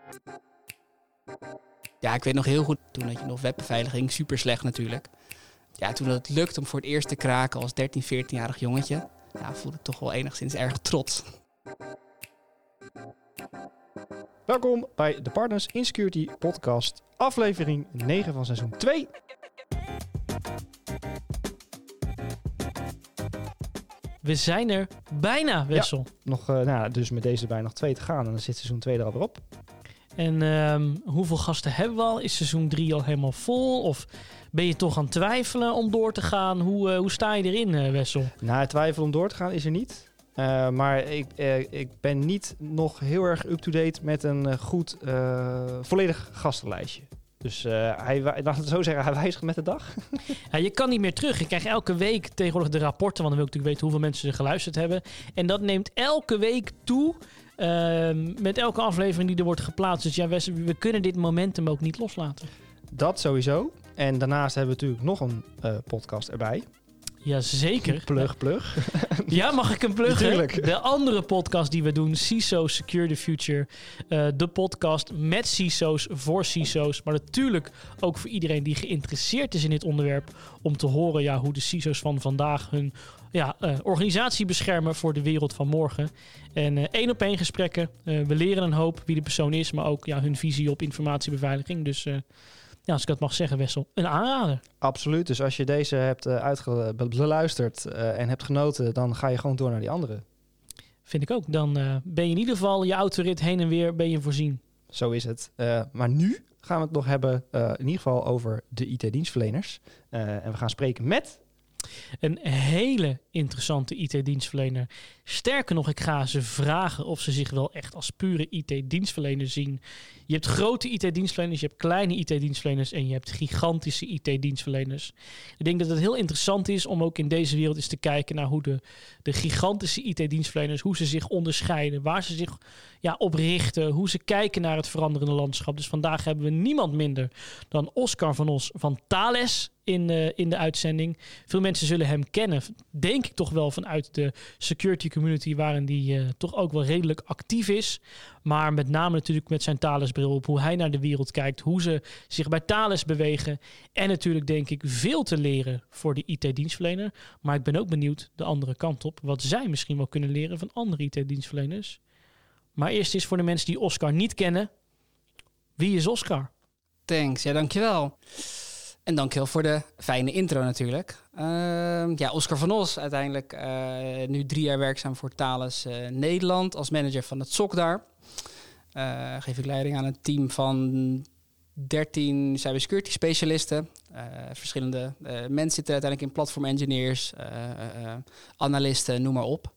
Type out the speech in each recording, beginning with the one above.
Ja, ik weet nog heel goed, toen had je nog webbeveiliging, super slecht natuurlijk. Ja, toen het lukt om voor het eerst te kraken als 13, 14-jarig jongetje, ja, voelde ik toch wel enigszins erg trots. Welkom bij de Partners in Security podcast, aflevering 9 van seizoen 2. We zijn er bijna, Wessel. Ja, dus met deze erbij nog 2 te gaan en dan zit seizoen 2 er alweer op. En hoeveel gasten hebben we al? Is seizoen 3 al helemaal vol? Of ben je toch aan het twijfelen om door te gaan? Hoe sta je erin, Wessel? Nou, het twijfel om door te gaan is er niet. Maar ik ben niet nog heel erg up-to-date met een goed, volledig gastenlijstje. Dus laat het zo zeggen, hij wijzigt met de dag. Ja, je kan niet meer terug. Je krijgt elke week tegenwoordig de rapporten, want dan wil ik natuurlijk weten hoeveel mensen er geluisterd hebben. En dat neemt elke week toe met elke aflevering die er wordt geplaatst. Dus ja, we kunnen dit momentum ook niet loslaten. Dat sowieso. En daarnaast hebben we natuurlijk nog een podcast erbij. Jazeker. Plug. Ja, mag ik hem pluggen? Natuurlijk. De andere podcast die we doen, CISO Secure the Future. De podcast met CISO's, voor CISO's. Maar natuurlijk ook voor iedereen die geïnteresseerd is in dit onderwerp. Om te horen hoe de CISO's van vandaag hun organisatie beschermen voor de wereld van morgen. En 1-op-1 gesprekken. We leren een hoop wie de persoon is, maar ook hun visie op informatiebeveiliging. Dus als ik dat mag zeggen, Wessel, een aanrader. Absoluut. Dus als je deze hebt beluisterd en hebt genoten, dan ga je gewoon door naar die andere. Vind ik ook. Dan ben je in ieder geval je autorit heen en weer ben je voorzien. Zo is het. Maar nu gaan we het nog hebben in ieder geval over de IT-dienstverleners. En we gaan spreken met een hele interessante IT-dienstverlener. Sterker nog, ik ga ze vragen of ze zich wel echt als pure IT-dienstverlener zien. Je hebt grote IT-dienstverleners, je hebt kleine IT-dienstverleners en je hebt gigantische IT-dienstverleners. Ik denk dat het heel interessant is om ook in deze wereld eens te kijken naar hoe de gigantische IT-dienstverleners, hoe ze zich onderscheiden, waar ze zich op richten, hoe ze kijken naar het veranderende landschap. Dus vandaag hebben we niemand minder dan Oscar van Os van Thales in de uitzending. Veel mensen zullen hem kennen, denk ik toch wel vanuit de security community, waarin die toch ook wel redelijk actief is. Maar met name natuurlijk met zijn Thales-bril op, hoe hij naar de wereld kijkt, hoe ze zich bij Thales bewegen. En natuurlijk denk ik veel te leren voor de IT-dienstverlener. Maar ik ben ook benieuwd de andere kant op, wat zij misschien wel kunnen leren van andere IT-dienstverleners. Maar eerst is voor de mensen die Oscar niet kennen, wie is Oscar? Thanks, ja, dankjewel. En dankjewel voor de fijne intro natuurlijk. Oscar van Os, uiteindelijk nu 3 jaar werkzaam voor Thales Nederland als manager van het SOC daar. Geef ik leiding aan een team van 13 cybersecurity specialisten. Verschillende mensen zitten uiteindelijk in platform engineers, analisten, noem maar op.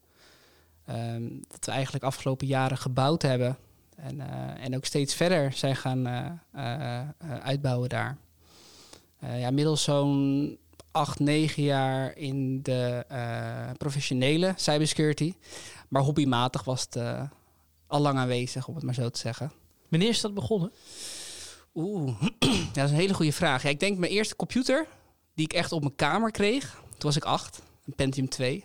Dat we eigenlijk afgelopen jaren gebouwd hebben en ook steeds verder zijn gaan uitbouwen daar. Inmiddels zo'n 8-9 jaar in de professionele cybersecurity. Maar hobbymatig was het al lang aanwezig, om het maar zo te zeggen. Wanneer is dat begonnen? Dat is een hele goede vraag. Ja, ik denk mijn eerste computer die ik echt op mijn kamer kreeg. Toen was ik 8, een Pentium 2.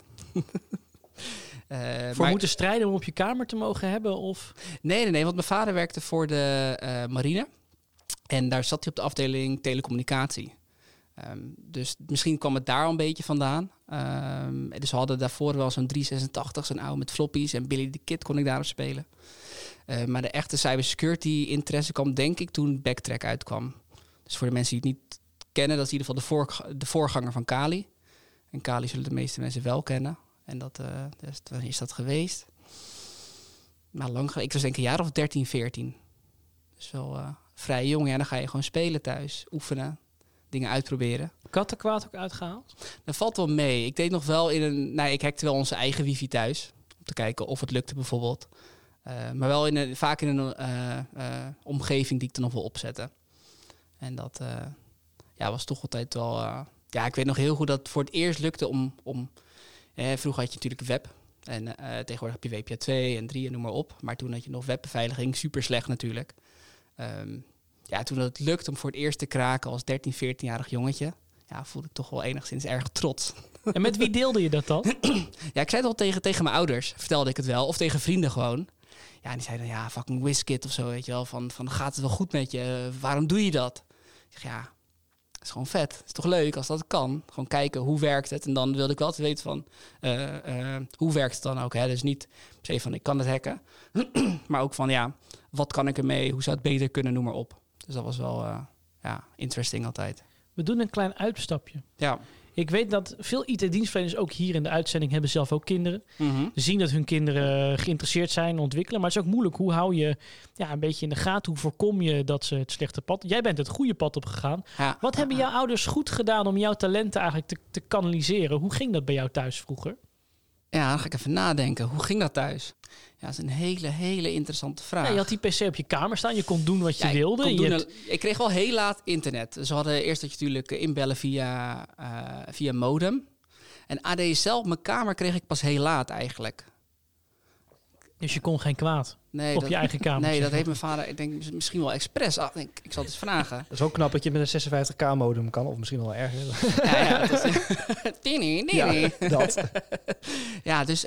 Moeten strijden om op je kamer te mogen hebben? Of? Nee, want mijn vader werkte voor de marine. En daar zat hij op de afdeling telecommunicatie. Dus misschien kwam het daar al een beetje vandaan. Dus we hadden daarvoor wel zo'n 386, zo'n oude met floppies. En Billy the Kid kon ik daarop spelen. Maar de echte cybersecurity interesse kwam denk ik toen Backtrack uitkwam. Dus voor de mensen die het niet kennen, dat is in ieder geval de voorganger van Kali. En Kali zullen de meeste mensen wel kennen. En wanneer is dat geweest? Nou, lang geleden. Ik was denk ik een jaar of 13, 14. Dus wel vrij jong. Ja, dan ga je gewoon spelen thuis, oefenen, dingen uitproberen. Kattenkwaad ook uitgehaald? Dat valt wel mee. Ik deed nog wel ik hackte wel onze eigen wifi thuis. Om te kijken of het lukte bijvoorbeeld. Maar wel vaak in een omgeving die ik er nog wil opzetten. En dat was toch altijd wel... ik weet nog heel goed dat het voor het eerst lukte om vroeger had je natuurlijk web. En tegenwoordig heb je WPA 2 en 3 en noem maar op. Maar toen had je nog webbeveiliging, super slecht natuurlijk. Toen het lukt om voor het eerst te kraken als 13, 14-jarig jongetje, voelde ik toch wel enigszins erg trots. En met wie deelde je dat dan? Ja, ik zei het al tegen mijn ouders, vertelde ik het wel. Of tegen vrienden gewoon. Ja, en die zei dan, ja, fucking WizKid of zo, weet je wel. Van gaat het wel goed met je? Waarom doe je dat? Ik zeg, ja, het is gewoon vet. Het is toch leuk als dat kan? Gewoon kijken, hoe werkt het? En dan wilde ik wel te weten van, hoe werkt het dan ook? Hè? Dus niet per se van, ik kan het hacken. Maar ook van, ja, wat kan ik ermee? Hoe zou het beter kunnen? Noem maar op. Dus dat was wel, interesting altijd. We doen een klein uitstapje. Ja. Ik weet dat veel IT-dienstverleners ook hier in de uitzending hebben zelf ook kinderen. Zien dat hun kinderen geïnteresseerd zijn, ontwikkelen. Maar het is ook moeilijk. Hoe hou je een beetje in de gaten? Hoe voorkom je dat ze het slechte pad... Jij bent het goede pad opgegaan. Ja. Wat hebben jouw ouders goed gedaan om jouw talenten eigenlijk te kanaliseren? Hoe ging dat bij jou thuis vroeger? Ja, dan ga ik even nadenken. Hoe ging dat thuis? Ja, dat is een hele interessante vraag. Ja, je had die PC op je kamer staan. Je kon doen wat je wilde. Ik kreeg wel heel laat internet. Dus we hadden eerst dat je natuurlijk inbellen via modem. En ADSL op mijn kamer kreeg ik pas heel laat eigenlijk. Dus je kon geen kwaad op je eigen kamer? Nee, dat heeft mijn vader, ik denk misschien wel expres. Ik zal het eens vragen. Dat is ook knap dat je met een 56k modem kan. Of misschien wel erger. Ja, dat is... Ja, dat. Ja, dus...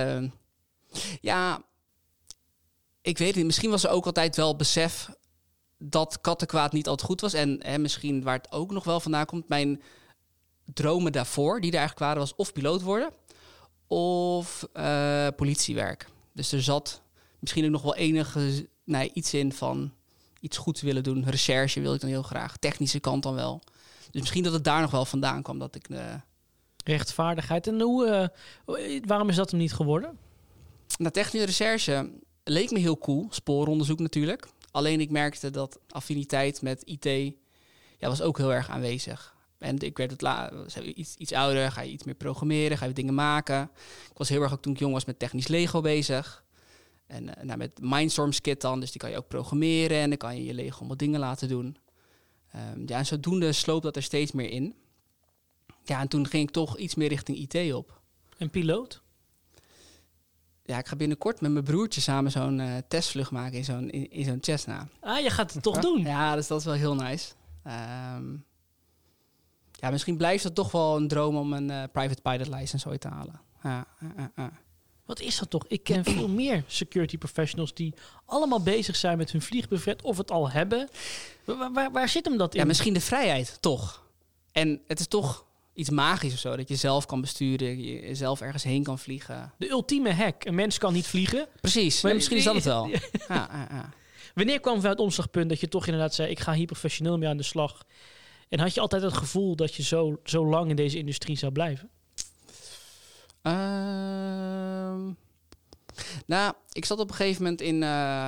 ik weet niet. Misschien was er ook altijd wel besef dat kattenkwaad niet altijd goed was. En misschien waar het ook nog wel vandaan komt. Mijn dromen daarvoor, die er eigenlijk waren, was of piloot worden of politiewerk. Dus er zat misschien ook nog wel iets in van iets goeds willen doen. Recherche wilde ik dan heel graag. Technische kant dan wel. Dus misschien dat het daar nog wel vandaan kwam dat ik... Rechtvaardigheid. En waarom is dat hem niet geworden? Nou, technische recherche leek me heel cool. Spooronderzoek natuurlijk. Alleen ik merkte dat affiniteit met IT was ook heel erg aanwezig. En ik werd iets ouder, ga je iets meer programmeren, ga je dingen maken. Ik was heel erg ook toen ik jong was met technisch Lego bezig. En met Mindstorms Kit dan, dus die kan je ook programmeren en dan kan je je Lego allemaal dingen laten doen. En zodoende sloop dat er steeds meer in. Ja, en toen ging ik toch iets meer richting IT op. En piloot? Ja, ik ga binnenkort met mijn broertje samen zo'n testvlucht maken in zo'n Cessna. Ah, je gaat het toch doen? Ja, dus dat is wel heel nice. Misschien blijft het toch wel een droom om een private pilot license ooit te halen. Wat is dat toch? Ik ken veel meer security professionals die allemaal bezig zijn met hun vliegbevet of het al hebben. Waar zit hem dat in? Ja, misschien de vrijheid, toch. En het is toch iets magisch of zo, dat je zelf kan besturen, je zelf ergens heen kan vliegen. De ultieme hack. Een mens kan niet vliegen. Precies, maar misschien is dat het wel. Wanneer kwam het omslagpunt dat je toch inderdaad zei, ik ga hier professioneel mee aan de slag? En had je altijd het gevoel dat je zo lang in deze industrie zou blijven? Ik zat op een gegeven moment in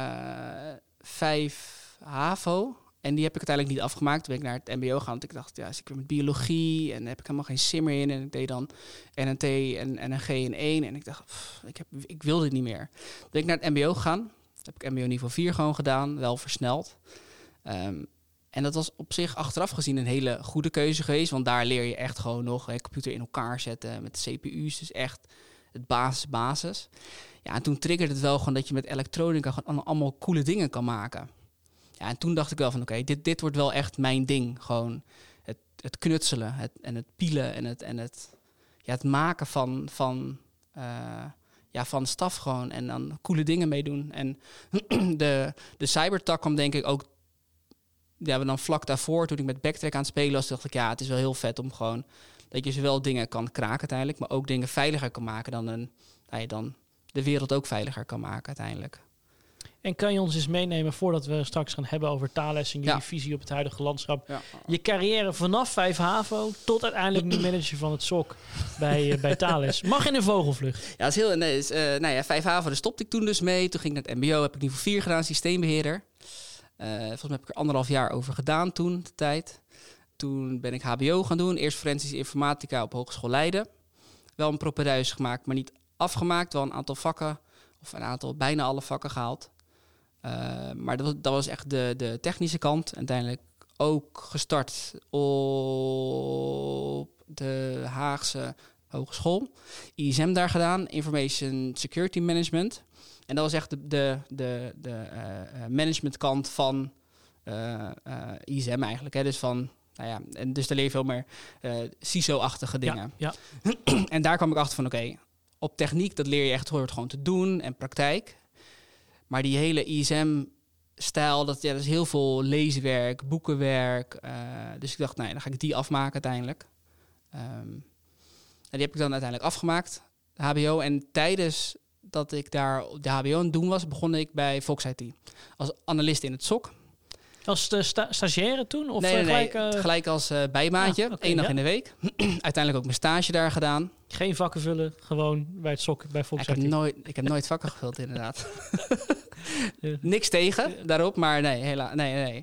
5 HAVO. En die heb ik uiteindelijk niet afgemaakt. Toen ben ik naar het mbo gegaan. Want ik dacht, zit ik weer met biologie. En daar heb ik helemaal geen zin meer in. En ik deed dan NNT en een G in 1. En ik dacht, ik wil dit niet meer. Toen ben ik naar het mbo gegaan. Heb ik mbo niveau 4 gewoon gedaan. Wel versneld. En dat was op zich achteraf gezien een hele goede keuze geweest. Want daar leer je echt gewoon nog een computer in elkaar zetten met CPU's. Dus echt het basis. Ja, en toen triggerde het wel gewoon dat je met elektronica gewoon allemaal coole dingen kan maken. Ja, en toen dacht ik wel van oké, dit wordt wel echt mijn ding. Gewoon het knutselen en het pielen en het maken van staf gewoon. En dan coole dingen mee doen. En de cybertak kwam denk ik ook... Ja, dan vlak daarvoor, toen ik met Backtrack aan het spelen was, dacht ik, het is wel heel vet om gewoon dat je zowel dingen kan kraken uiteindelijk, maar ook dingen veiliger kan maken dan de wereld ook veiliger kan maken uiteindelijk. En kan je ons eens meenemen, voordat we straks gaan hebben over Thales en jullie visie op het huidige landschap, je carrière vanaf 5 HAVO tot uiteindelijk nu manager van het SOC bij Thales. Mag in een vogelvlucht. Ja, dat is heel... 5 HAVO, daar stopte ik toen dus mee. Toen ging ik naar het mbo, heb ik niveau 4 gedaan, systeembeheerder. Volgens mij heb ik er 1,5 jaar over gedaan toen, de tijd. Toen ben ik HBO gaan doen. Eerst forensische informatica op Hogeschool Leiden. Wel een propedeuse gemaakt, maar niet afgemaakt. Wel een aantal vakken, of bijna alle vakken gehaald. Maar dat was echt de technische kant. Uiteindelijk ook gestart op de Haagse Hogeschool. ISM daar gedaan, Information Security Management. En dat was echt de managementkant van ISM eigenlijk. Hè. Dus van, dus daar leer je veel meer CISO-achtige dingen. Ja. En daar kwam ik achter van, op techniek, dat leer je echt gewoon te doen en praktijk. Maar die hele ISM-stijl, dat is heel veel leeswerk, boekenwerk. Dus ik dacht, nee, dan ga ik die afmaken uiteindelijk. En die heb ik dan uiteindelijk afgemaakt, de HBO. En tijdens dat ik daar de HBO aan het doen was, begon ik bij Fox IT. Als analist in het SOC. Als stagiaire toen? Of Nee, gelijk als bijbaantje. Ah, oké, 1 dag in de week. Uiteindelijk ook mijn stage daar gedaan. Geen vakken vullen, gewoon bij het SOC, bij Fox IT. Ik heb nooit vakken gevuld, inderdaad. Niks tegen daarop, maar nee, helaas. Nee.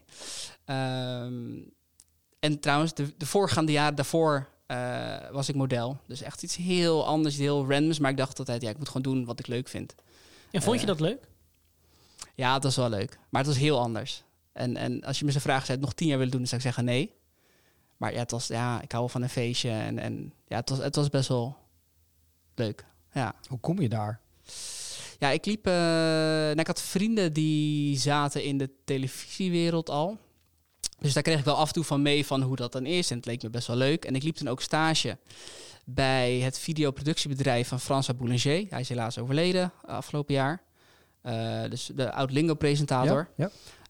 En trouwens, de voorgaande jaren daarvoor was ik model. Dus echt iets heel anders, heel randoms. Maar ik dacht altijd, ik moet gewoon doen wat ik leuk vind. En vond je dat leuk? Ja, het was wel leuk. Maar het was heel anders. En als je me zo'n vraag zou nog 10 jaar willen doen, dan zou ik zeggen nee. Maar ja, ik hou wel van een feestje. En ja, het was best wel leuk. Ja. Hoe kom je daar? Ja, ik liep... ik had vrienden die zaten in de televisiewereld al. Dus daar kreeg ik wel af en toe van mee van hoe dat dan is. En het leek me best wel leuk. En ik liep toen ook stage bij het videoproductiebedrijf van François Boulanger. Hij is helaas overleden afgelopen jaar. Dus de oud-Lingo-presentator. Ja.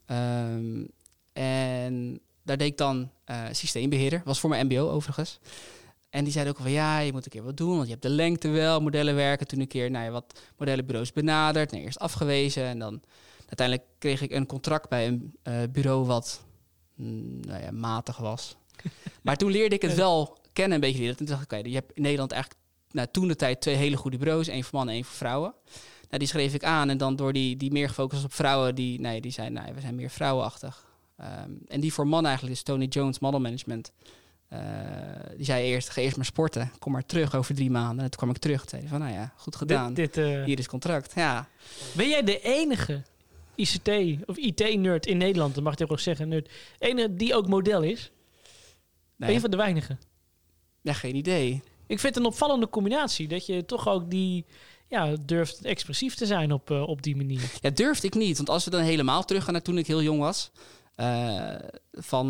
En daar deed ik dan systeembeheerder. Was voor mijn mbo overigens. En die zeiden ook van je moet een keer wat doen. Want je hebt de lengte wel, modellen werken. Toen een keer wat modellenbureaus benaderd. Eerst afgewezen. En dan uiteindelijk kreeg ik een contract bij een bureau wat matig was. Maar toen leerde ik het wel kennen een beetje. Toen dacht ik, je hebt in Nederland eigenlijk toen de tijd 2 hele goede bureaus. 1 voor mannen, 1 voor vrouwen. Die schreef ik aan en dan door die meer gefocust op vrouwen, die zeiden, we zijn meer vrouwenachtig. En die voor mannen eigenlijk, dus Tony Jones Model Management, die zei ga eerst maar sporten, kom maar terug over 3 maanden. En toen kwam ik terug en zei van, goed gedaan, hier is contract. Ja. Ben jij de enige ICT of IT-nerd in Nederland, dat mag je ook zeggen, nerd, enige die ook model is? Ben je van de weinigen? Ja, geen idee. Ik vind het een opvallende combinatie, dat je toch ook durft expressief te zijn op die manier. Ja, durfde ik niet. Want als we dan helemaal teruggaan naar toen ik heel jong was. Van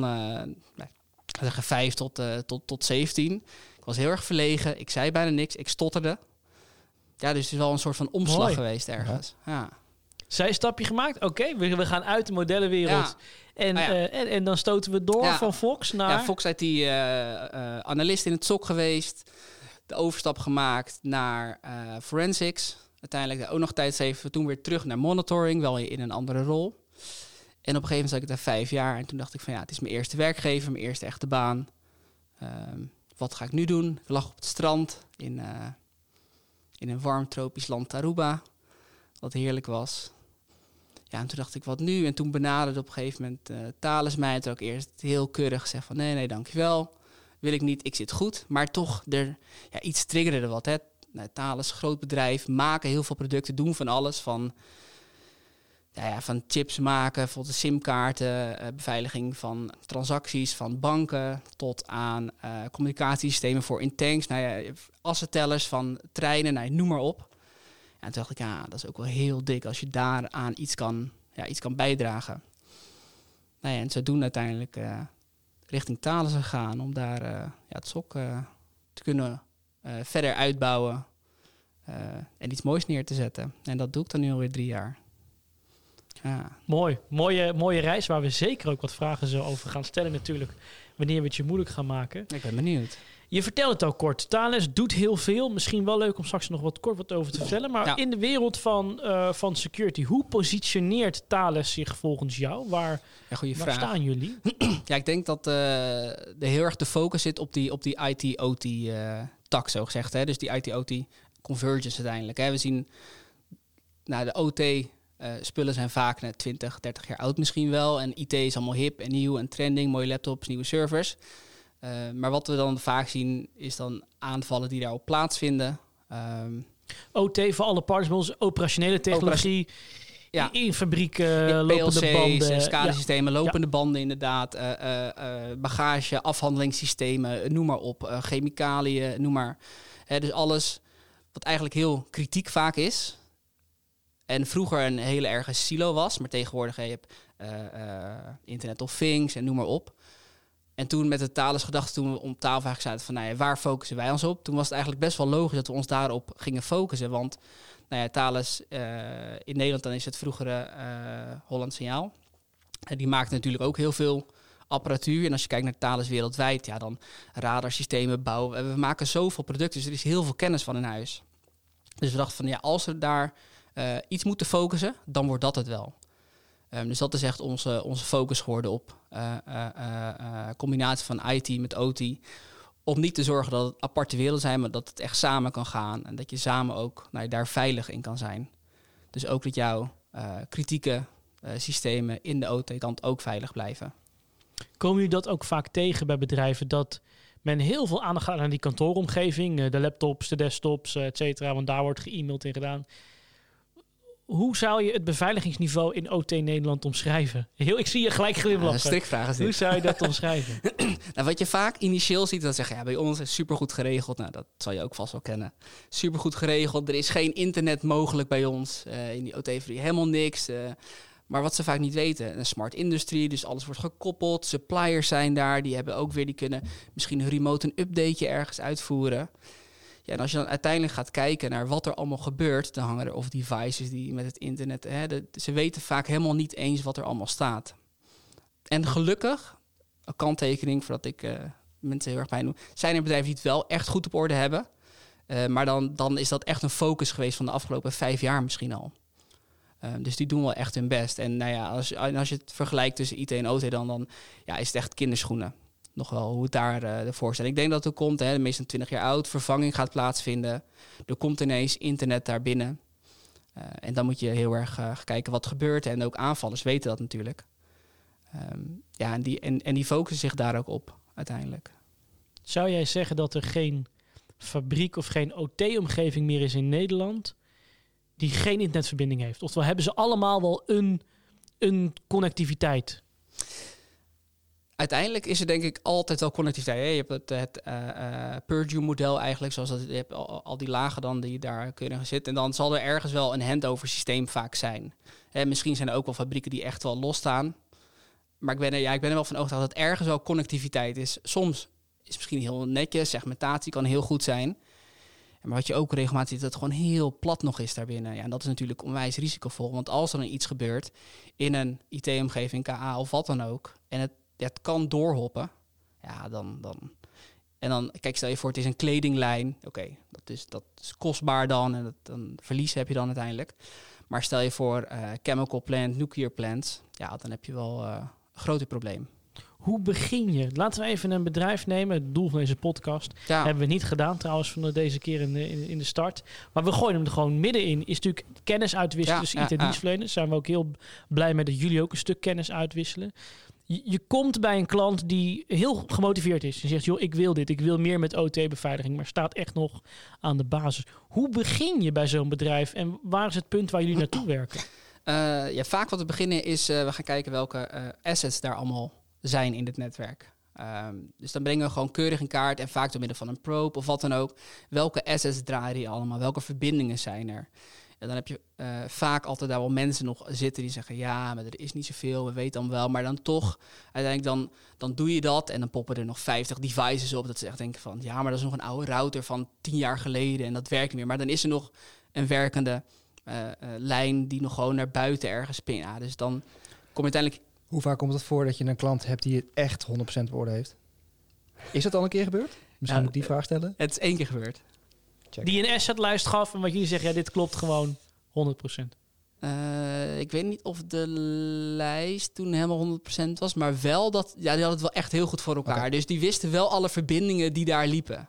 5 tot 17. Ik was heel erg verlegen. Ik zei bijna niks. Ik stotterde. Ja, dus het is wel een soort van omslag geweest ergens. Ja. Zijstapje gemaakt. Oké, we gaan uit de modellenwereld. Ja. En dan stoten we door van Fox naar... Ja, Fox IT analist in het SOC geweest. De overstap gemaakt naar forensics. Uiteindelijk ook nog tijdens toen weer terug naar monitoring, wel in een andere rol. En op een gegeven moment zat ik daar 5 jaar. En toen dacht ik van het is mijn eerste werkgever, mijn eerste echte baan. Wat ga ik nu doen? Ik lag op het strand in een warm tropisch land Aruba. Wat heerlijk was. Ja, en toen dacht ik, wat nu? En toen benaderde op een gegeven moment Thales mij. Toen ook eerst heel keurig gezegd van nee, dankjewel. Wil ik niet, ik zit goed. Maar toch, iets triggerde er wat. Hè. Thales, groot bedrijf, maken heel veel producten, doen van alles. Van chips maken, bijvoorbeeld simkaarten, beveiliging van transacties van banken, tot aan communicatiesystemen voor in tanks, assentellers van treinen, noem maar op. En toen dacht ik, dat is ook wel heel dik als je daaraan iets kan bijdragen. En zodoende uiteindelijk richting Thales gegaan om daar het SOC te kunnen verder uitbouwen en iets moois neer te zetten. En dat doe ik dan nu alweer 3 jaar. Ja. Mooi. Mooie reis waar we zeker ook wat vragen zo over gaan stellen natuurlijk. Wanneer we het je moeilijk gaan maken. Ik ben benieuwd. Je vertelt het al kort. Thales doet heel veel. Misschien wel leuk om straks nog wat over te vertellen. Maar in de wereld van security, hoe positioneert Thales zich volgens jou? Waar staan jullie? Ja, ik denk dat er heel erg de focus zit op die IT-OT tak, zo gezegd. Hè? Dus die IT-OT convergence uiteindelijk. Hè? We zien de OT... spullen zijn vaak 20, 30 jaar oud misschien wel. En IT is allemaal hip en nieuw en trending. Mooie laptops, nieuwe servers. Maar wat we dan vaak zien is dan aanvallen die daarop plaatsvinden. OT voor alle partners bij ons, operationele technologie. In fabrieken, lopende PLC's, banden. SCADA-systemen, lopende banden inderdaad. Bagage, afhandelingssystemen, noem maar op. Chemicaliën, noem maar. Dus alles wat eigenlijk heel kritiek vaak is... En vroeger een hele erge silo was, maar tegenwoordig je hebt Internet of Things en noem maar op. En toen met de Thales gedachte, toen we om tafel zaten van waar focussen wij ons op? Toen was het eigenlijk best wel logisch dat we ons daarop gingen focussen. Want Nou ja, Thales in Nederland, dan is het vroegere Holland Signaal. Die maakt natuurlijk ook heel veel apparatuur. En als je kijkt naar Thales wereldwijd, ja, dan radarsystemen bouwen. We maken zoveel producten, dus er is heel veel kennis van in huis. Dus we dachten van, ja, als we daar iets moeten focussen, dan wordt dat het wel. Dus dat is echt onze focus geworden op combinatie van IT met OT. Om niet te zorgen dat het aparte werelden zijn, maar dat het echt samen kan gaan. En dat je samen ook daar veilig in kan zijn. Dus ook dat jouw kritieke systemen in de OT-kant ook veilig blijven. Komen jullie dat ook vaak tegen bij bedrijven, dat men heel veel aandacht gaat aan die kantooromgeving, de laptops, de desktops, et cetera, want daar wordt ge-mailed in gedaan. Hoe zou je het beveiligingsniveau in OT Nederland omschrijven? Ik zie je gelijk glimlachen. Een strikvraag is dit. Hoe zou je dat omschrijven? Nou, wat je vaak initieel ziet, dat zeggen, ja, bij ons is supergoed geregeld. Nou, dat zal je ook vast wel kennen. Supergoed geregeld. Er is geen internet mogelijk bij ons. In die OT helemaal niks. Maar wat ze vaak niet weten, een smart industrie, dus alles wordt gekoppeld. Suppliers zijn daar, die kunnen misschien een remote een updateje ergens uitvoeren. Ja, en als je dan uiteindelijk gaat kijken naar wat er allemaal gebeurt, dan hangen er of devices die met het internet, ze weten vaak helemaal niet eens wat er allemaal staat. En gelukkig, een kanttekening voordat ik mensen heel erg pijn doe, zijn er bedrijven die het wel echt goed op orde hebben. Maar dan is dat echt een focus geweest van de afgelopen 5 jaar misschien al. Dus die doen wel echt hun best. En nou ja, als je het vergelijkt tussen IT en OT, dan is het echt kinderschoenen. Nog wel hoe het daar ervoor staat. Ik denk dat er komt, de meeste 20 jaar oud, vervanging gaat plaatsvinden. Er komt ineens internet daar binnen. En dan moet je heel erg gaan kijken wat gebeurt. En ook aanvallers weten dat natuurlijk. En die focussen zich daar ook op uiteindelijk. Zou jij zeggen dat er geen fabriek of geen OT-omgeving meer is in Nederland die geen internetverbinding heeft? Oftewel, hebben ze allemaal wel een connectiviteit? Uiteindelijk is er denk ik altijd wel connectiviteit. Hè? Je hebt het Purdue-model eigenlijk, zoals dat, je hebt al die lagen dan die daar kunnen zitten. En dan zal er ergens wel een handover systeem vaak zijn. Misschien zijn er ook wel fabrieken die echt wel losstaan. Maar ik ben er wel van overtuigd dat ergens wel connectiviteit is. Soms is het misschien heel netjes, segmentatie kan heel goed zijn. Maar wat je ook regelmatig ziet, dat het gewoon heel plat nog is daarbinnen. Ja, en dat is natuurlijk onwijs risicovol. Want als er dan iets gebeurt in een IT-omgeving, KA of wat dan ook, en het kan doorhoppen, ja, dan... En dan, kijk, stel je voor, het is een kledinglijn. Oké, dat is kostbaar dan en dan verlies heb je dan uiteindelijk. Maar stel je voor chemical plant, nuclear plant, ja, dan heb je wel een groter probleem. Hoe begin je? Laten we even een bedrijf nemen. Het doel van deze podcast hebben we niet gedaan trouwens van deze keer in de start. Maar we gooien hem er gewoon middenin. Is natuurlijk kennis uitwisselen tussen IT-dienstverleners. Zijn we ook heel blij met dat jullie ook een stuk kennis uitwisselen. Je komt bij een klant die heel gemotiveerd is. Je zegt, joh, ik wil dit. Ik wil meer met OT-beveiliging. Maar staat echt nog aan de basis. Hoe begin je bij zo'n bedrijf? En waar is het punt waar jullie naartoe werken? Vaak wat we beginnen is, we gaan kijken welke assets daar allemaal zijn in het netwerk. Dus dan brengen we gewoon keurig in kaart. En vaak door middel van een probe of wat dan ook. Welke assets draaien die allemaal? Welke verbindingen zijn er? En dan heb je vaak altijd daar wel mensen nog zitten die zeggen, ja, maar er is niet zoveel, we weten dan wel. Maar dan toch, uiteindelijk dan doe je dat en dan poppen er nog 50 devices op. Dat ze echt denken van, ja, maar dat is nog een oude router van 10 jaar geleden en dat werkt niet meer. Maar dan is er nog een werkende lijn die nog gewoon naar buiten ergens pint. Ja, dus dan kom je uiteindelijk... Hoe vaak komt het voor dat je een klant hebt die het echt 100% op orde heeft? Is dat al een keer gebeurd? Misschien moet ik die vraag stellen. Het is 1 keer gebeurd. Check. Die een assetlijst gaf en wat jullie zeggen, ja, dit klopt gewoon 100%. Ik weet niet of de lijst toen helemaal 100% was, maar wel dat, ja, die hadden het wel echt heel goed voor elkaar. Okay. Dus die wisten wel alle verbindingen die daar liepen.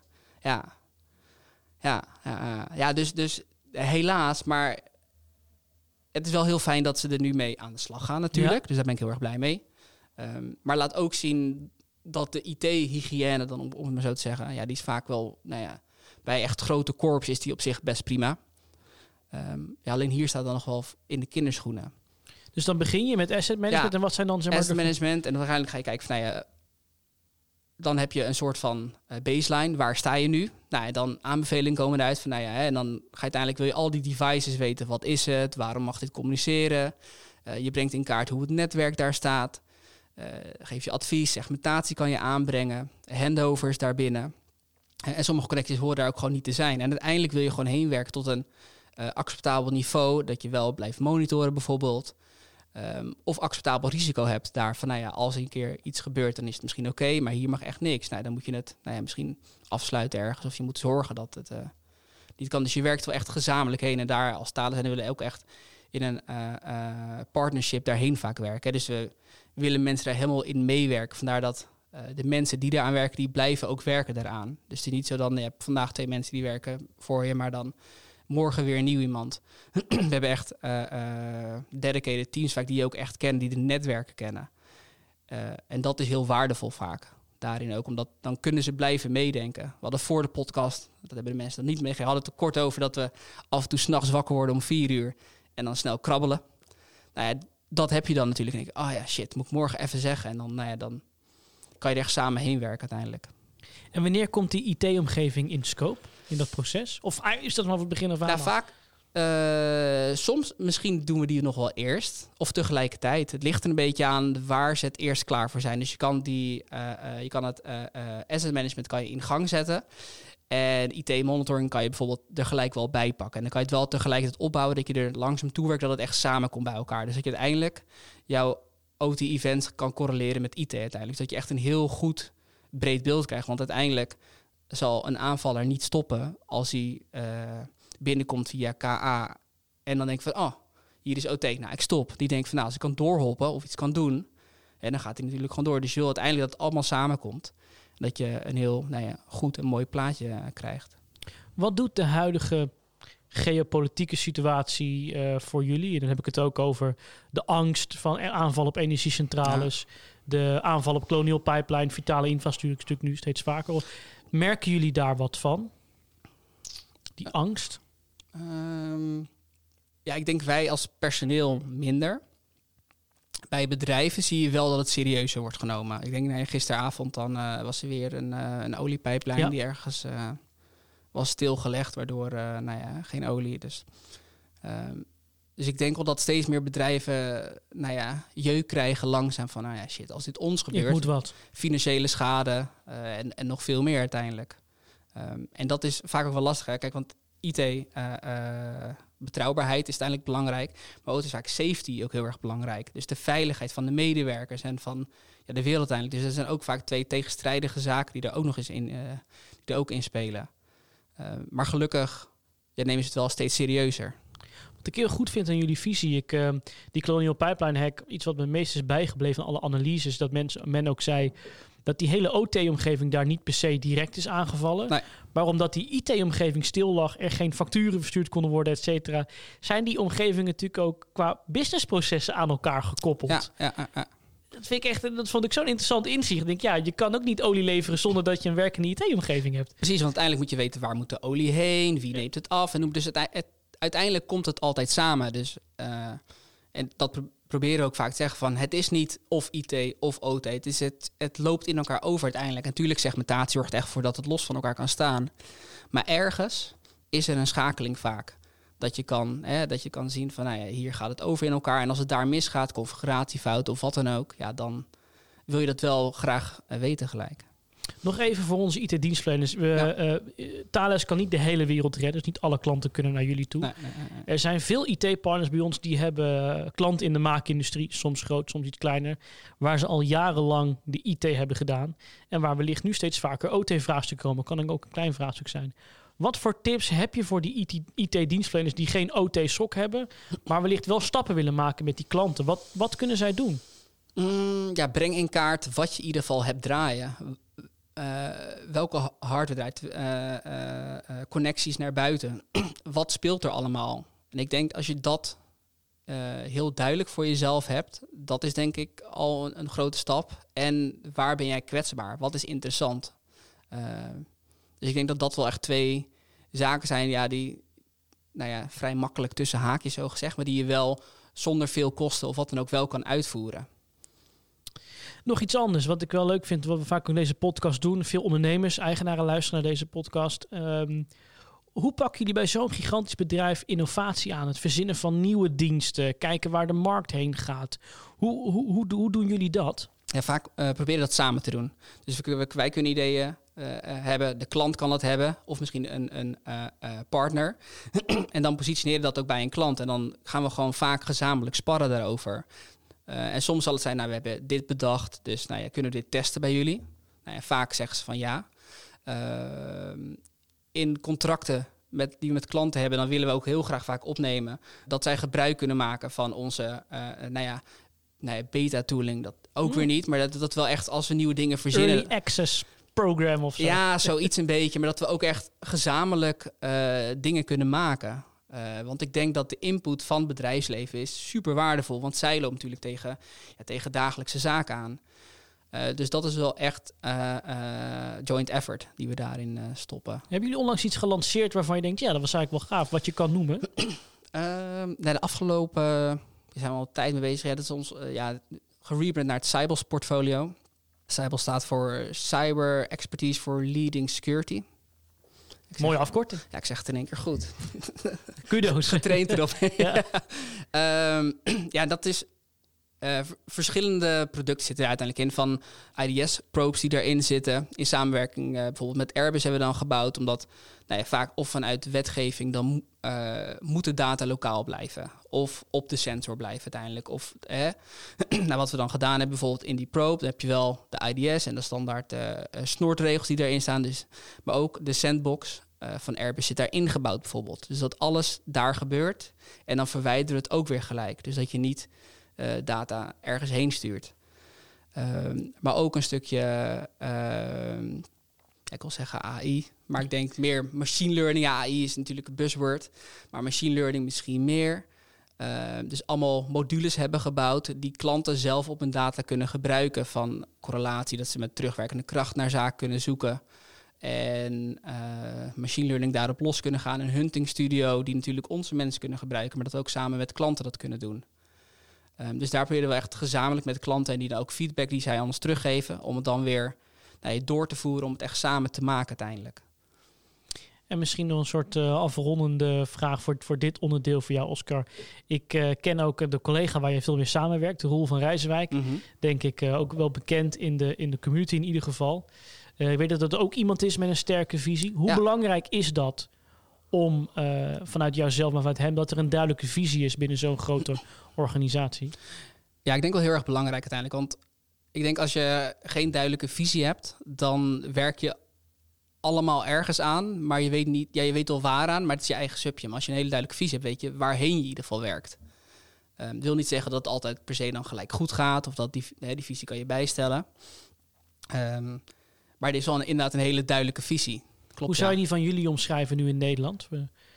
Ja, dus helaas, maar het is wel heel fijn dat ze er nu mee aan de slag gaan natuurlijk. Ja. Dus daar ben ik heel erg blij mee. Maar laat ook zien dat de IT-hygiëne, dan om het maar zo te zeggen, ja, die is vaak wel, bij echt grote corps is die op zich best prima. Alleen hier staat dan nog wel in de kinderschoenen. Dus dan begin je met asset management en wat zijn dan... Asset management en waarschijnlijk ga je kijken van, dan heb je een soort van baseline. Waar sta je nu? En dan aanbevelingen komen eruit van, en dan ga je uiteindelijk, wil je al die devices weten. Wat is het? Waarom mag dit communiceren? Je brengt in kaart hoe het netwerk daar staat. Geef je advies, segmentatie kan je aanbrengen. Handovers daarbinnen. En sommige connecties horen daar ook gewoon niet te zijn. En uiteindelijk wil je gewoon heen werken tot een acceptabel niveau, dat je wel blijft monitoren bijvoorbeeld. Of acceptabel risico hebt daar van, als er een keer iets gebeurt, dan is het misschien oké, maar hier mag echt niks. Dan moet je het misschien afsluiten ergens, of je moet zorgen dat het niet kan. Dus je werkt wel echt gezamenlijk heen en daar als Thales en we willen ook echt in een partnership daarheen vaak werken. Dus we willen mensen daar helemaal in meewerken. Vandaar dat de mensen die daaraan werken, die blijven ook werken daaraan. Dus het is niet zo dan, je hebt vandaag 2 mensen die werken voor je, maar dan morgen weer nieuw iemand. We hebben echt dedicated teams vaak die je ook echt kennen, die de netwerken kennen. En dat is heel waardevol vaak. Daarin ook, omdat dan kunnen ze blijven meedenken. We hadden voor de podcast, dat hebben de mensen dan niet meegekregen, hadden het er kort over dat we af en toe 's nachts wakker worden om 4 uur en dan snel krabbelen. Dat heb je dan natuurlijk. En denk ik, shit, moet ik morgen even zeggen. En dan, dan kan je er echt samen heen werken uiteindelijk. En wanneer komt die IT-omgeving in scope, in dat proces? Of is dat vanaf het begin af aan? Vaak, soms misschien doen we die nog wel eerst. Of tegelijkertijd. Het ligt er een beetje aan waar ze het eerst klaar voor zijn. Dus je kan het asset management kan je in gang zetten. En IT-monitoring kan je bijvoorbeeld er gelijk wel bij pakken. En dan kan je het wel tegelijkertijd opbouwen dat je er langzaam toe werkt, dat het echt samen komt bij elkaar. Dus dat je uiteindelijk jouw OT-events kan correleren met IT uiteindelijk. Dus dat je echt een heel goed breed beeld krijgt. Want uiteindelijk zal een aanvaller niet stoppen als hij binnenkomt via KA. En dan denk je van, hier is OT. Ik stop. Die denkt van, als ik kan doorhoppen of iets kan doen, en dan gaat hij natuurlijk gewoon door. Dus je wil uiteindelijk dat het allemaal samenkomt. Dat je een heel goed en mooi plaatje krijgt. Wat doet de huidige geopolitieke situatie voor jullie? En dan heb ik het ook over de angst van aanval op energiecentrales. Ja. De aanval op Colonial Pipeline, vitale infrastructuur, natuurlijk nu steeds vaker. Merken jullie daar wat van? Die angst? Ik denk wij als personeel minder. Bij bedrijven zie je wel dat het serieuzer wordt genomen. Ik denk gisteravond dan was er weer een oliepijplijn die ergens was stilgelegd, waardoor geen olie. Dus ik denk wel dat steeds meer bedrijven jeuk krijgen langzaam van shit, als dit ons gebeurt, moet wat. Financiële schade en nog veel meer uiteindelijk. En dat is vaak ook wel lastig. Hè? Kijk, want IT betrouwbaarheid is uiteindelijk belangrijk, maar ook is vaak safety ook heel erg belangrijk. Dus de veiligheid van de medewerkers en van de wereld uiteindelijk. Dus er zijn ook vaak 2 tegenstrijdige zaken die er ook nog eens in spelen. Maar gelukkig nemen ze het wel steeds serieuzer. Wat ik heel goed vind aan jullie visie, die Colonial Pipeline hack, iets wat me het meest is bijgebleven aan alle analyses, dat men ook zei dat die hele OT-omgeving daar niet per se direct is aangevallen. Nee. Maar omdat die IT-omgeving stil lag, er geen facturen verstuurd konden worden, et cetera, zijn die omgevingen natuurlijk ook qua businessprocessen aan elkaar gekoppeld. Ja. Dat vond ik zo'n interessant inzicht. Ik denk, je kan ook niet olie leveren zonder dat je een werkende IT-omgeving hebt. Precies, want uiteindelijk moet je weten waar moet de olie heen, wie neemt het af. En dus uiteindelijk komt het altijd samen. Dus, en dat proberen we ook vaak te zeggen van, het is niet of IT of OT. Het loopt in elkaar over uiteindelijk. En natuurlijk, segmentatie zorgt echt voor dat het los van elkaar kan staan. Maar ergens is er een schakeling vaak. Dat je kan zien van, hier gaat het over in elkaar. En als het daar misgaat, configuratiefouten of wat dan ook, dan wil je dat wel graag weten gelijk. Nog even voor onze IT-dienstverleners. Thales kan niet de hele wereld redden. Dus niet alle klanten kunnen naar jullie toe. Nee. Er zijn veel IT-partners bij ons die hebben klanten in de maakindustrie. Soms groot, soms iets kleiner. Waar ze al jarenlang de IT hebben gedaan. En waar wellicht nu steeds vaker OT-vraagstukken komen. Kan ook een klein vraagstuk zijn. Wat voor tips heb je voor die IT-dienstverleners die geen OT-SOC hebben, maar wellicht wel stappen willen maken met die klanten? Wat kunnen zij doen? Breng in kaart wat je in ieder geval hebt draaien. Welke hardware draait, connecties naar buiten. Wat speelt er allemaal? En ik denk als je dat heel duidelijk voor jezelf hebt, dat is denk ik al een grote stap. En waar ben jij kwetsbaar? Wat is interessant? Dus ik denk dat dat wel echt 2 zaken zijn die vrij makkelijk tussen haakjes zo gezegd, maar die je wel zonder veel kosten of wat dan ook wel kan uitvoeren. Nog iets anders, wat ik wel leuk vind, wat we vaak in deze podcast doen. Veel ondernemers, eigenaren luisteren naar deze podcast. Hoe pakken jullie bij zo'n gigantisch bedrijf innovatie aan? Het verzinnen van nieuwe diensten, kijken waar de markt heen gaat. Hoe doen jullie dat? Ja, vaak proberen dat samen te doen. Dus wij kunnen ideeën hebben. De klant kan dat hebben. Of misschien een partner. En dan positioneren dat ook bij een klant. En dan gaan we gewoon vaak gezamenlijk sparren daarover. En soms zal het zijn, we hebben dit bedacht. Dus kunnen we dit testen bij jullie? Vaak zeggen ze van ja. In contracten die we met klanten hebben, dan willen we ook heel graag vaak opnemen dat zij gebruik kunnen maken van onze beta-tooling. Dat ook weer niet, maar dat wel echt als we nieuwe dingen verzinnen. Early access program of zo. Ja, zoiets een beetje. Maar dat we ook echt gezamenlijk dingen kunnen maken. Want ik denk dat de input van het bedrijfsleven is super waardevol. Want zij lopen natuurlijk tegen dagelijkse zaken aan. Dus dat is wel echt joint effort die we daarin stoppen. Hebben jullie onlangs iets gelanceerd waarvan je denkt, ja, dat was eigenlijk wel gaaf, wat je kan noemen? De afgelopen, we zijn al tijd mee bezig. Ja, dat is ons gerebrand naar het Cybels portfolio. Cybels staat voor Cyber Expertise for Leading Security. Mooie afkorting. Ja, ik zeg het in één keer goed. Kudos. Getraind erop. Ja. Dat is... verschillende producten zitten er uiteindelijk in. Van IDS-probes die erin zitten. In samenwerking bijvoorbeeld met Airbus hebben we dan gebouwd. Omdat vaak of vanuit wetgeving dan moet de data lokaal blijven. Of op de sensor blijven uiteindelijk. Of wat we dan gedaan hebben bijvoorbeeld in die probe. Dan heb je wel de IDS en de standaard snoortregels die erin staan. Dus, maar ook de sandbox van Airbus zit daar ingebouwd bijvoorbeeld. Dus dat alles daar gebeurt. En dan verwijderen we het ook weer gelijk. Dus dat je niet data ergens heen stuurt. Maar ook een stukje, ik wil zeggen AI, maar ik denk meer machine learning. Ja, AI is natuurlijk een buzzword, maar machine learning misschien meer. Dus allemaal modules hebben gebouwd die klanten zelf op hun data kunnen gebruiken van correlatie, dat ze met terugwerkende kracht naar zaken kunnen zoeken. En machine learning daarop los kunnen gaan. Een hunting studio die natuurlijk onze mensen kunnen gebruiken, maar dat ook samen met klanten dat kunnen doen. Dus daar proberen we echt gezamenlijk met klanten en die dan ook feedback die zij aan ons teruggeven, om het dan weer door te voeren, om het echt samen te maken uiteindelijk. En misschien nog een soort afrondende vraag voor dit onderdeel voor jou, Oscar. Ik ken ook de collega waar je veel mee samenwerkt, Roel van Rijswijk. Mm-hmm. Denk ik ook wel bekend in de community in ieder geval. Ik weet dat het ook iemand is met een sterke visie. Hoe belangrijk is dat om vanuit jouzelf, maar vanuit hem, dat er een duidelijke visie is binnen zo'n grote organisatie? Ja, ik denk wel heel erg belangrijk uiteindelijk. Want ik denk als je geen duidelijke visie hebt, dan werk je allemaal ergens aan, maar je weet niet, je weet wel waaraan, maar het is je eigen subje. Maar als je een hele duidelijke visie hebt, weet je waarheen je in ieder geval werkt. Dat wil niet zeggen dat het altijd per se dan gelijk goed gaat, of dat die visie kan je bijstellen. Maar er is wel inderdaad een hele duidelijke visie. Klopt, hoe zou je die van jullie omschrijven nu in Nederland?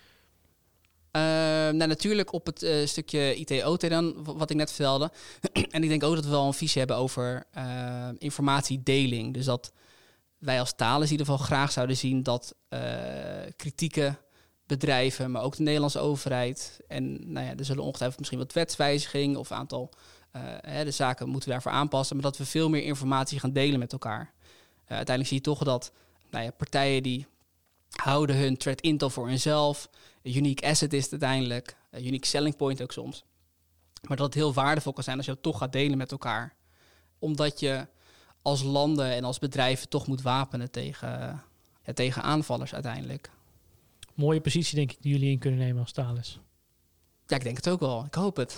Natuurlijk op het stukje IT-OT dan, wat ik net vertelde. En ik denk ook dat we wel een visie hebben over informatiedeling. Dus dat wij als Thales in ieder geval graag zouden zien dat kritieke bedrijven, maar ook de Nederlandse overheid, en er zullen ongetwijfeld misschien wat wetswijzigingen of een aantal de zaken moeten we daarvoor aanpassen, maar dat we veel meer informatie gaan delen met elkaar. Uiteindelijk zie je toch dat partijen die houden hun threat intel voor hunzelf. Een unique asset is het uiteindelijk. Een unique selling point ook soms. Maar dat het heel waardevol kan zijn als je het toch gaat delen met elkaar. Omdat je als landen en als bedrijven toch moet wapenen tegen aanvallers uiteindelijk. Mooie positie denk ik die jullie in kunnen nemen als Thales. Ja, ik denk het ook wel. Ik hoop het.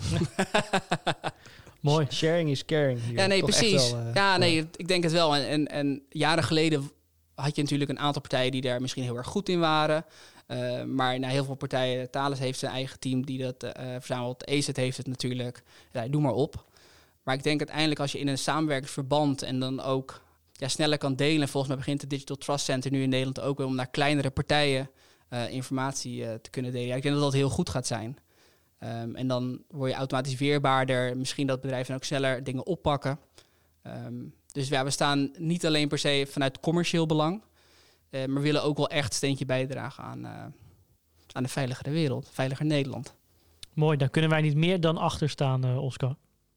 Mooi. Sharing is caring. Hier. Ja, nee, toch precies. Wel, ik denk het wel. En jaren geleden had je natuurlijk een aantal partijen die daar misschien heel erg goed in waren. Maar heel veel partijen, Thales heeft zijn eigen team die dat verzamelt. EZET heeft het natuurlijk. Ja, doe maar op. Maar ik denk uiteindelijk als je in een samenwerkingsverband en dan ook sneller kan delen. Volgens mij begint het Digital Trust Center nu in Nederland ook weer om naar kleinere partijen informatie te kunnen delen. Ja, ik denk dat dat heel goed gaat zijn. En dan word je automatisch weerbaarder. Misschien dat bedrijven ook sneller dingen oppakken. Dus we staan niet alleen per se vanuit commercieel belang. Maar willen ook wel echt een steentje bijdragen aan een veiligere wereld. Veiliger Nederland. Mooi, daar kunnen wij niet meer dan achter staan, Oscar.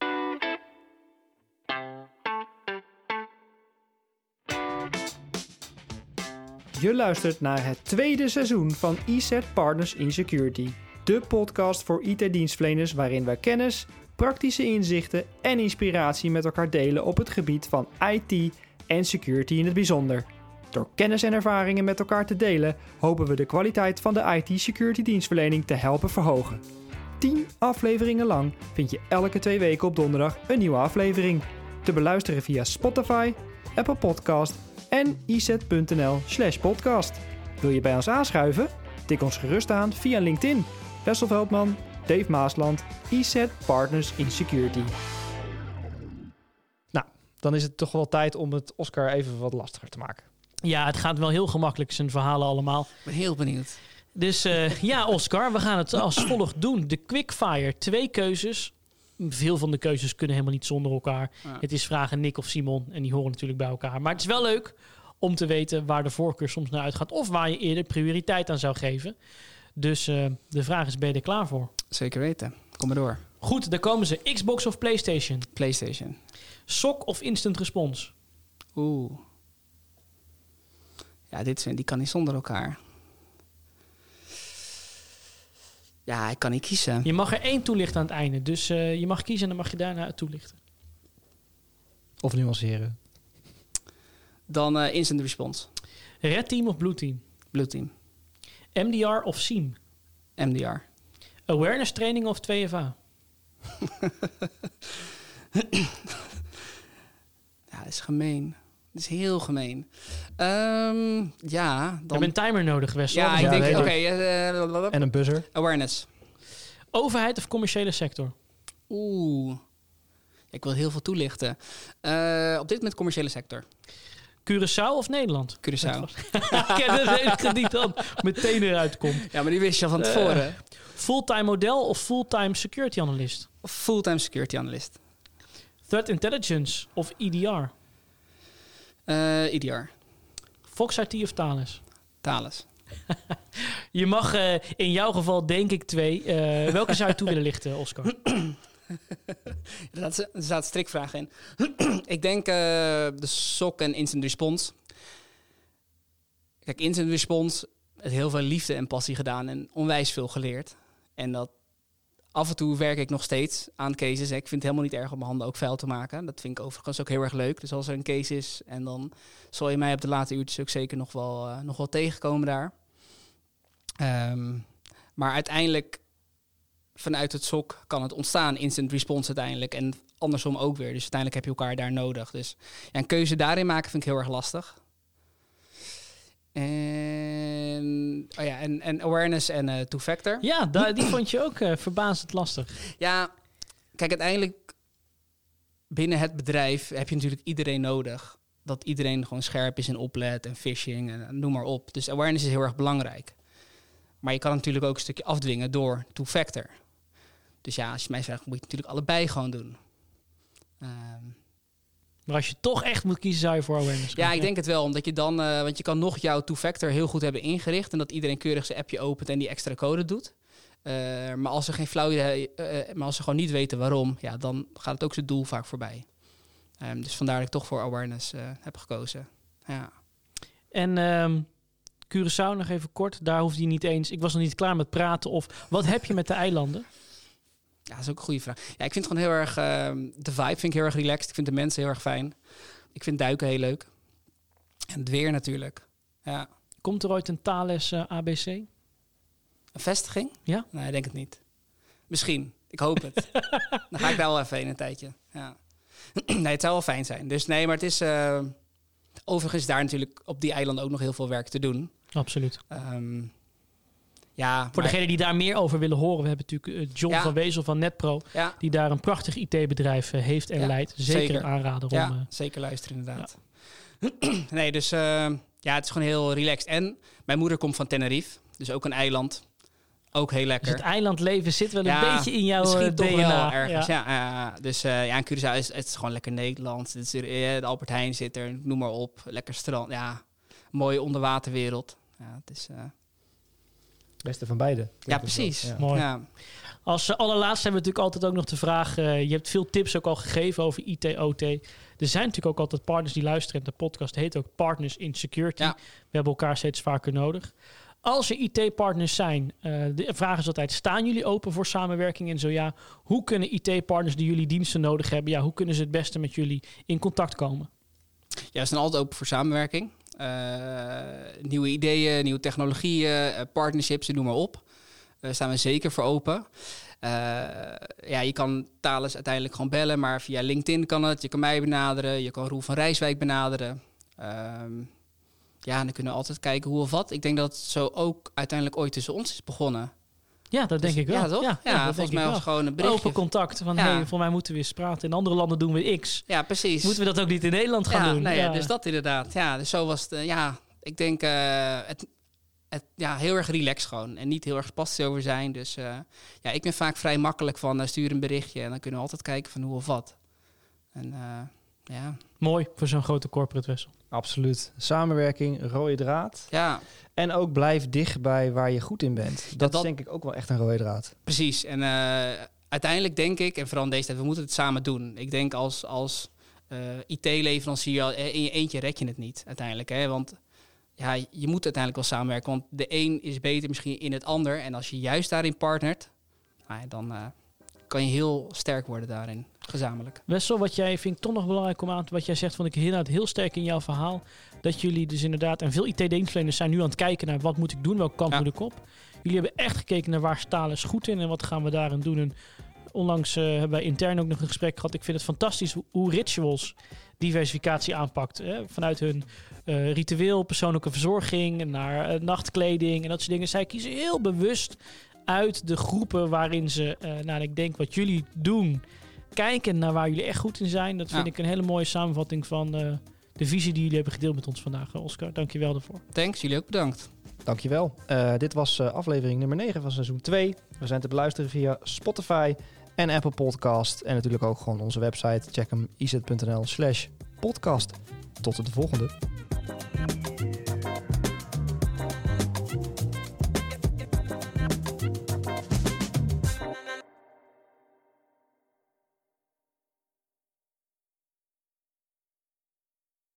Je luistert naar het tweede seizoen van ESET Partners in Security. De podcast voor IT-dienstverleners waarin wij kennis, praktische inzichten en inspiratie met elkaar delen op het gebied van IT en security in het bijzonder. Door kennis en ervaringen met elkaar te delen, hopen we de kwaliteit van de IT-security dienstverlening te helpen verhogen. 10 afleveringen lang vind je elke 2 weken op donderdag een nieuwe aflevering. Te beluisteren via Spotify, Apple Podcast en iz.nl/podcast. Wil je bij ons aanschuiven? Tik ons gerust aan via LinkedIn. Wessel Veldman, Dave Maasland, IZ Partners in Security. Nou, dan is het toch wel tijd om het Oscar even wat lastiger te maken. Ja, het gaat wel heel gemakkelijk, zijn verhalen allemaal. Ik ben heel benieuwd. Dus ja, Oscar, we gaan het als volgt doen. De quickfire, 2 keuzes. Veel van de keuzes kunnen helemaal niet zonder elkaar. Ja. Het is vragen Nick of Simon en die horen natuurlijk bij elkaar. Maar het is wel leuk om te weten waar de voorkeur soms naar uitgaat of waar je eerder prioriteit aan zou geven. Dus de vraag is, ben je er klaar voor? Zeker weten. Kom maar door. Goed, daar komen ze. Xbox of PlayStation? PlayStation. SOC of Instant Response? Oeh. Ja, die kan niet zonder elkaar. Ja, ik kan niet kiezen. Je mag er 1 toelichten aan het einde. Dus je mag kiezen en dan mag je daarna het toelichten. Of nuanceren. Dan Instant Response. Red Team of Blue Team? Blue Team. MDR of SIEM? MDR. Awareness training of 2FA? Ja, dat is gemeen. Dat is heel gemeen. Ja, We dan... hebben een timer nodig, Wessel. Ja, ik Ja, denk... weet Oké. En een buzzer. Awareness. Overheid of commerciële sector? Oeh. Ik wil heel veel toelichten. Op dit moment commerciële sector. Curaçao of Nederland? Curaçao. Ik ken het enige die dan meteen eruit komt. Ja, maar die wist je al van tevoren. Fulltime model of fulltime security analyst? Fulltime security analyst. Threat intelligence of EDR? EDR. Fox IT of Thales? Thales. Je mag in jouw geval denk ik 2. Welke zou je toe willen lichten, Oscar? Er staat strikvragen in. Ik denk de SOC en Instant Response. Kijk, Instant Response heeft heel veel liefde en passie gedaan en onwijs veel geleerd. En dat af en toe werk ik nog steeds aan cases. Ik vind het helemaal niet erg om mijn handen ook vuil te maken. Dat vind ik overigens ook heel erg leuk. Dus als er een case is en dan zal je mij op de late uurtjes ook zeker nog wel tegenkomen daar. Maar uiteindelijk vanuit het SOC kan het ontstaan, instant response uiteindelijk. En andersom ook weer. Dus uiteindelijk heb je elkaar daar nodig. Dus ja, een keuze daarin maken vind ik heel erg lastig. En awareness en two-factor. Ja, die vond je ook verbazend lastig. Ja, kijk, uiteindelijk binnen het bedrijf heb je natuurlijk iedereen nodig. Dat iedereen gewoon scherp is in oplet en phishing en noem maar op. Dus awareness is heel erg belangrijk. Maar je kan natuurlijk ook een stukje afdwingen door two-factor. Dus ja, als je mij vraagt, moet je natuurlijk allebei gewoon doen. Maar als je toch echt moet kiezen, zou je voor awareness gaan. Ja, ik denk het wel. Omdat je dan, want je kan nog jouw two-factor heel goed hebben ingericht. En dat iedereen keurig zijn appje opent en die extra code doet. Maar als ze geen flauw idee, maar als ze gewoon niet weten waarom, ja, dan gaat het ook zijn doel vaak voorbij. Dus vandaar dat ik toch voor awareness heb gekozen. Ja. En Curaçao nog even kort. Daar hoefde je niet eens. Ik was nog niet klaar met praten. Of wat heb je met de eilanden? Ja, dat is ook een goede vraag. Ja, ik vind het gewoon heel erg... de vibe vind ik heel erg relaxed. Ik vind de mensen heel erg fijn. Ik vind duiken heel leuk. En het weer natuurlijk. Ja. Komt er ooit een Thales ABC? Een vestiging? Ja? Nee, ik denk het niet. Misschien. Ik hoop het. Dan ga ik daar wel even heen een tijdje. Ja. Nee, het zou wel fijn zijn. Dus nee, maar het is... overigens is daar natuurlijk op die eilanden ook nog heel veel werk te doen. Absoluut. Ja, Voor degenen die daar meer over willen horen, we hebben natuurlijk John van Wezel van NetPro, die daar een prachtig IT-bedrijf heeft en leidt. Zeker een aanrader om... Ja, zeker luisteren inderdaad. Ja. Nee, dus ja, het is gewoon heel relaxed. En mijn moeder komt van Tenerife, dus ook een eiland. Ook heel lekker. Dus het eilandleven zit wel een beetje in jouw misschien DNA. Toch wel ergens. Ja. Dus in Curaçao is het gewoon lekker Nederlands. De Albert Heijn zit er, noem maar op. Lekker strand. Ja, mooie onderwaterwereld. Ja, het is... Beste van beide. Ja, precies. Ja. Mooi. Ja. Als allerlaatste hebben we natuurlijk altijd ook nog de vraag... je hebt veel tips ook al gegeven over IT, OT. Er zijn natuurlijk ook altijd partners die luisteren. De podcast heet ook Partners in Security. Ja. We hebben elkaar steeds vaker nodig. Als er IT-partners zijn, de vraag is altijd... staan jullie open voor samenwerking? En zo ja, hoe kunnen IT-partners die jullie diensten nodig hebben... ja, hoe kunnen ze het beste met jullie in contact komen? Ja, we zijn altijd open voor samenwerking. Nieuwe ideeën, nieuwe technologieën, partnerships, noem maar op. Daar staan we zeker voor open. Je kan Thales uiteindelijk gewoon bellen, maar via LinkedIn kan het. Je kan mij benaderen, je kan Roel van Rijswijk benaderen. En dan kunnen we altijd kijken hoe of wat. Ik denk dat het zo ook uiteindelijk ooit tussen ons is begonnen. Ja, dat denk ik wel. Ja, toch? Ja, Ja, dat volgens mij was het gewoon een berichtje. Open contact. Van, voor mij moeten we eens praten. In andere landen doen we X. Ja, precies. Moeten we dat ook niet in Nederland gaan doen? Dus dat inderdaad. Ja, dus zo was het. Ik denk heel erg relaxed gewoon. En niet heel erg spastisch over zijn. Dus ik ben vaak vrij makkelijk van stuur een berichtje. En dan kunnen we altijd kijken van hoe of wat. En Mooi voor zo'n grote corporate wissel. Absoluut. Samenwerking, rode draad. Ja. En ook blijf dicht bij waar je goed in bent. Dat is denk ik ook wel echt een rode draad. Precies. En uiteindelijk denk ik, en vooral in deze tijd, we moeten het samen doen. Ik denk als IT-leverancier, in je eentje red je het niet uiteindelijk. Hè? Want je moet uiteindelijk wel samenwerken. Want de een is beter misschien in het ander. En als je juist daarin partnert, dan kan je heel sterk worden daarin, gezamenlijk. Wessel, wat jij vind ik toch nog belangrijk om aan te... Wat jij zegt, vond ik inderdaad heel sterk in jouw verhaal. Dat jullie dus inderdaad... En veel IT-dienstverleners zijn nu aan het kijken naar wat moet ik doen, welke kant moet ik op. Jullie hebben echt gekeken naar waar Thales goed in en wat gaan we daarin doen. En onlangs hebben wij intern ook nog een gesprek gehad. Ik vind het fantastisch hoe Rituals diversificatie aanpakt. Vanuit hun ritueel, persoonlijke verzorging, naar nachtkleding en dat soort dingen. Zij kiezen heel bewust uit de groepen waarin ze, ik denk wat jullie doen, kijken naar waar jullie echt goed in zijn. Dat vind ik een hele mooie samenvatting van de visie die jullie hebben gedeeld met ons vandaag. Oscar, dank je wel daarvoor. Thanks, jullie ook bedankt. Dankjewel. Dit was aflevering nummer 9 van seizoen 2. We zijn te beluisteren via Spotify en Apple Podcast. En natuurlijk ook gewoon onze website. Check hem, iz.nl/podcast. Tot de volgende.